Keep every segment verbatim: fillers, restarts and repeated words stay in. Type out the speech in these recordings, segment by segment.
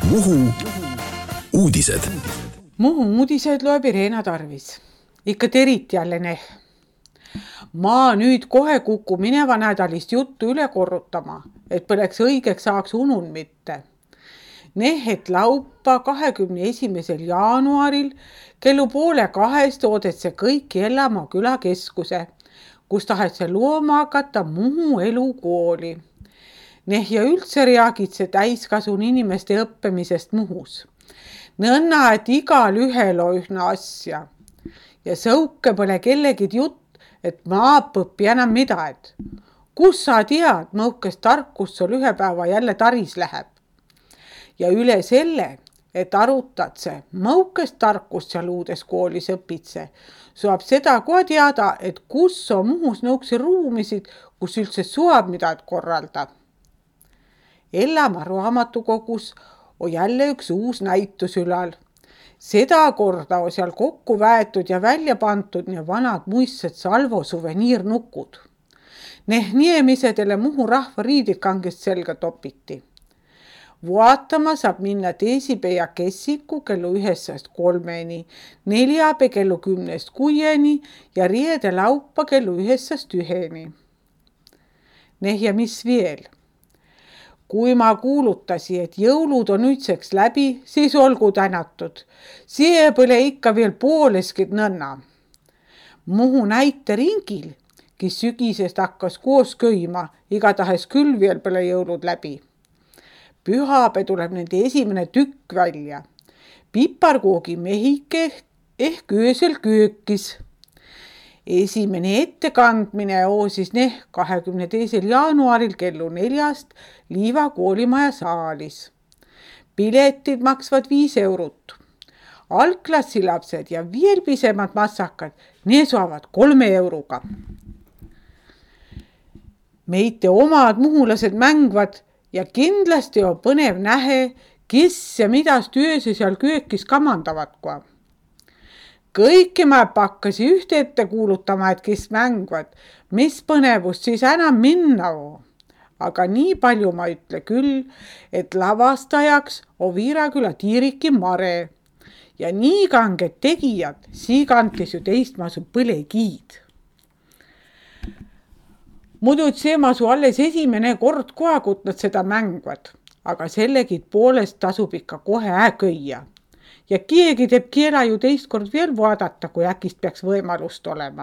Muhu uudised. Muhu uudised loeb Irena Tarvis. Ikka terit jälle neh. Ma nüüd kohe kuku mineva nädalist juttu üle korrutama, et põleks õigeks saaks unun mitte. Neh, et laupa kahekümne esimesel jaanuaril kellu poole kahest oodet see kõik Ellamaa külakeskuse, kus tahet see looma hakata Muhu elukooli. Neh ja üldse reagid see täiskasun inimeste õppimisest Muhus. Nõnna, et igal ühel on ühna asja. Ja sõuke pole kellegid jutt, et maap õppi enam midagi. Kus sa tead, mõukest tarkust sul ühe päeva jälle taris läheb? Ja üle selle, et arutad see, mõukest tarkust seal uudes koolis õpitse, saab seda kohe teada, et kus on Muhus nõuksi ruumisid, kus üldse suab midagi korralda. Ellamaa raamatukogus on jälle üks uus näitus ülal. Seda korda on seal kokku väetud ja välja pantud nii vanad muistsed Salvo suveniirnukud. Neh niemisedele Muhu rahva riidikangest selga topiti. Vaatama saab minna teisipäeva kessiku kellu ühest kolmeni, neljapäeva kellu kümnest kuueni ja riede laupa kellu ühest üheni. Neh ja mis veel? Kui ma kuulutasi, et jõulud on nüüdseks läbi, siis olgu tänatud. See pole ikka veel pooleskid nõnna. Muhu näite ringil, kes sügisest hakkas koos köima, igatahes küll veel pole jõulud läbi. Pühapäev tuleb nende esimene tükk välja. Piparkoogi mehike ehk öösel köökis. Esimene ettekandmine on siis neh kahekümne teisel jaanuaril kellu neljast Liiva koolimaja saalis. Piletid maksvad viis eurot. Algklassilapsed ja veel pisemad massakad, need saavad kolme euroga. Meite omad muhulased mängvad ja kindlasti on põnev nähe, kes ja midast ööse seal köökis kamandavad kohe. Kõiki ma pakkasi ühte ette kuulutama, et kes mängvad, mis põnevust siis enam minna on. Aga nii palju ma ütle küll, et lavastajaks on Viiraküla Tiiriki Mare. Ja nii kanged tegijad, siigantis ju teistmasu põlekiid. Muidu et see masu alles esimene kord kohagut nad seda mängvad, aga sellegid poolest tasub ikka kohe äköia. Ja keegi teeb keela ju teist kord veel vaadata, kui äkist peaks võimalust olema.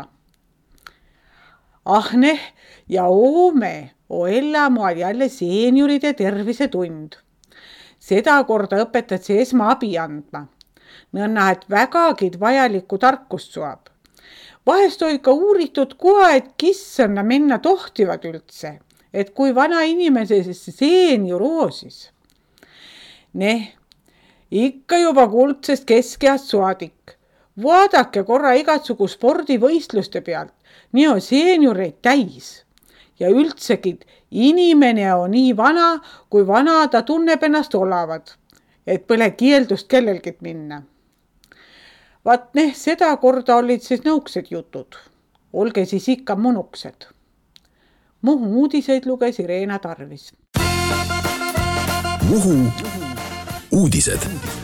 Ah neh, ja oome on Ellamaal jälle seenioride tervise tund. Seda korda õpetad see esmaabi andma. Nõnna, et vägagid vajalikku tarkust saab. Vahest on ikka uuritud kohe, et kissana minna tohtivad üldse, et kui vana inimese seenior oosis. Neh, ikka juba kuldsest keskeast saadik. Vaadake korra igatsugu spordivõistluste pealt. Nii on seenioreid täis. Ja üldsegi inimene on nii vana, kui vana ta tunneb ennast olevat. Et pole keeldust kellelgi minna. Vaat neh, seda korda olid siis nõuksed jutud. Olge siis ikka mõnuksed. Muhu uudiseid luges Irena Tarvis. Muhu uudised.